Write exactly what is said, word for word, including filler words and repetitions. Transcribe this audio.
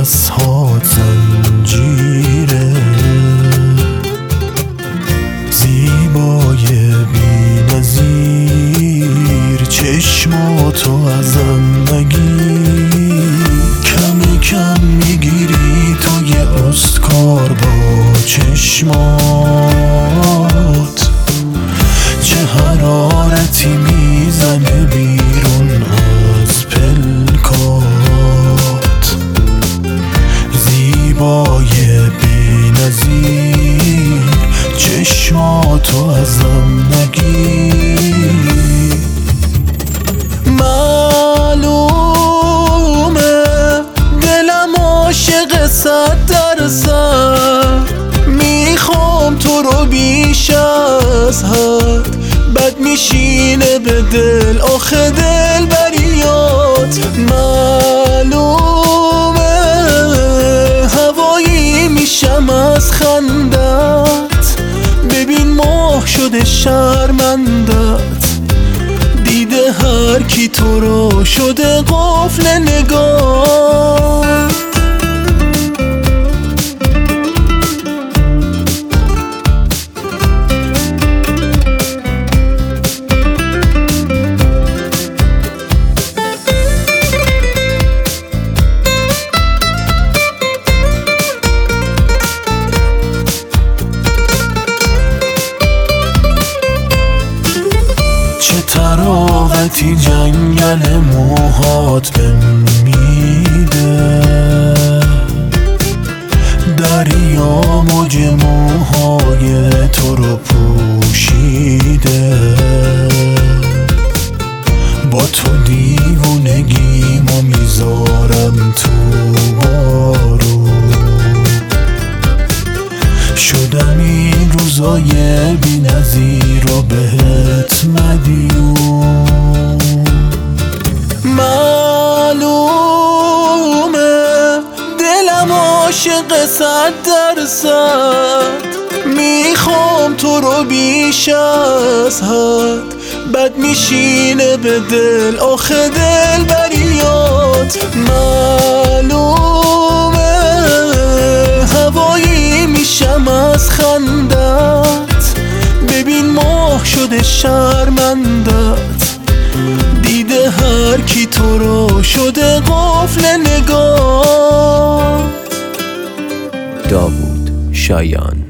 نفس‌هات زنجیره، زیبای بی‌نظیر چشماتو ازم نگیر. کم کم میگیری تو یه اسکار با چشمات، چه حرارتی میزنه بیرون از پلکات. زیبای بی‌نظیر چشماتو ازم نگیر. معلومه دلم عاشق صد درصد، میخوام تو رو بیش از حد. بد میشینه به دل آخه دل بریات. معلومه هوایی میشم از خندت، ببین ماه شده شرمندت. دیده هر کی تو رو شده قفل نگاه. تراوتی جنگل موهات بهم میده، دریا موج موهای تو رو پوشیده. با تو دیوونگیمو میذارم تو بارو، شدم این روزای بی نظیر رو بهت مدیون. معلومه دلم عاشق صد درصد، میخوام تو رو بیش از حد. بد میشینه به دل آخه دل بریات. معلومه هوایی میشم از خندت، ببین ماه شده شرمندت. دیده هر کی تو رو شده قفل نگاه. داوود شایان.